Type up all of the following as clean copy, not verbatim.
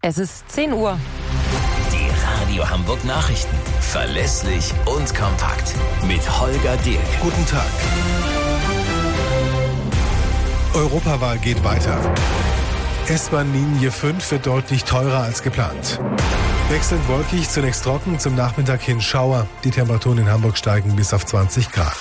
Es ist 10 Uhr. Die Radio Hamburg Nachrichten. Verlässlich und kompakt. Mit Holger Dirk. Guten Tag. Europawahl geht weiter. S-Bahn-Linie 5 wird deutlich teurer als geplant. Wechselnd wolkig, zunächst trocken, zum Nachmittag hin Schauer. Die Temperaturen in Hamburg steigen bis auf 20 Grad.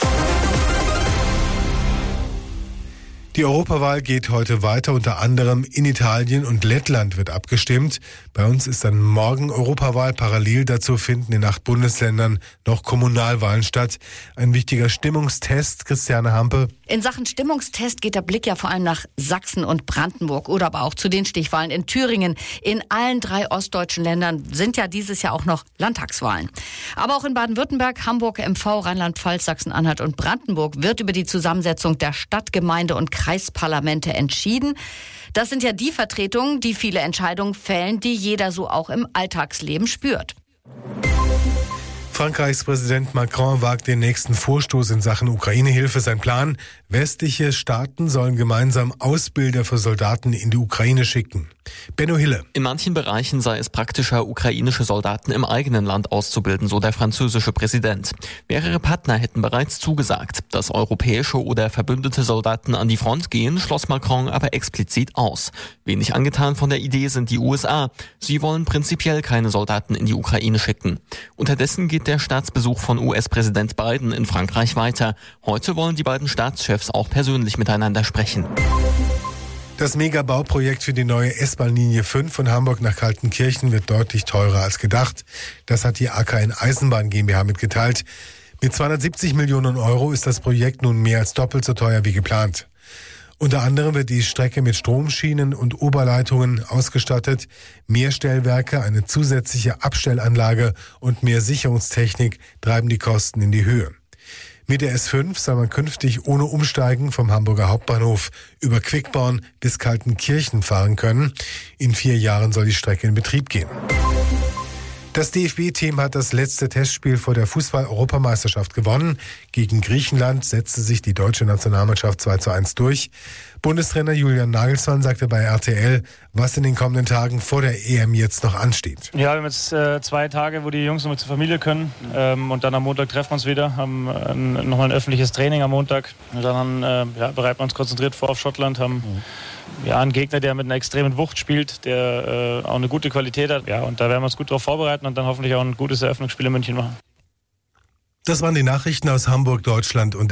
Die Europawahl geht heute weiter, unter anderem in Italien und Lettland wird abgestimmt. Bei uns ist dann morgen Europawahl. Parallel dazu finden in 8 Bundesländern noch Kommunalwahlen statt. Ein wichtiger Stimmungstest, Christiane Hampe. In Sachen Stimmungstest geht der Blick ja vor allem nach Sachsen und Brandenburg oder aber auch zu den Stichwahlen in Thüringen. In allen 3 ostdeutschen Ländern sind ja dieses Jahr auch noch Landtagswahlen. Aber auch in Baden-Württemberg, Hamburg, MV, Rheinland-Pfalz, Sachsen-Anhalt und Brandenburg wird über die Zusammensetzung der Stadt-, Gemeinde- und Kreisparlamente entschieden. Das sind ja die Vertretungen, die viele Entscheidungen fällen, die jeder so auch im Alltagsleben spürt. Frankreichs Präsident Macron wagt den nächsten Vorstoß in Sachen Ukraine-Hilfe. Sein Plan: westliche Staaten sollen gemeinsam Ausbilder für Soldaten in die Ukraine schicken. Benno Hille. In manchen Bereichen sei es praktischer, ukrainische Soldaten im eigenen Land auszubilden, so der französische Präsident. Mehrere Partner hätten bereits zugesagt. Dass europäische oder verbündete Soldaten an die Front gehen, schloss Macron aber explizit aus. Wenig angetan von der Idee sind die USA. Sie wollen prinzipiell keine Soldaten in die Ukraine schicken. Unterdessen geht der Staatsbesuch von US-Präsident Biden in Frankreich weiter. Heute wollen die beiden Staatschefs auch persönlich miteinander sprechen. Das Megabauprojekt für die neue S-Bahn-Linie 5 von Hamburg nach Kaltenkirchen wird deutlich teurer als gedacht. Das hat die AKN Eisenbahn GmbH mitgeteilt. Mit 270 Millionen Euro ist das Projekt nun mehr als doppelt so teuer wie geplant. Unter anderem wird die Strecke mit Stromschienen und Oberleitungen ausgestattet. Mehr Stellwerke, eine zusätzliche Abstellanlage und mehr Sicherungstechnik treiben die Kosten in die Höhe. Mit der S5 soll man künftig ohne Umsteigen vom Hamburger Hauptbahnhof über Quickborn bis Kaltenkirchen fahren können. In 4 Jahren soll die Strecke in Betrieb gehen. Das DFB-Team hat das letzte Testspiel vor der Fußball-Europameisterschaft gewonnen. Gegen Griechenland setzte sich die deutsche Nationalmannschaft 2:1 durch. Bundestrainer Julian Nagelsmann sagte bei RTL, was in den kommenden Tagen vor der EM jetzt noch ansteht. Ja, wir haben jetzt 2 Tage, wo die Jungs noch zur Familie können. Und dann am Montag treffen wir uns wieder, haben nochmal ein öffentliches Training am Montag. Und dann bereiten wir uns konzentriert vor auf Schottland, haben einen Gegner, der mit einer extremen Wucht spielt, der auch eine gute Qualität hat. Ja, und da werden wir uns gut darauf vorbereiten und dann hoffentlich auch ein gutes Eröffnungsspiel in München machen. Das waren die Nachrichten aus Hamburg, Deutschland und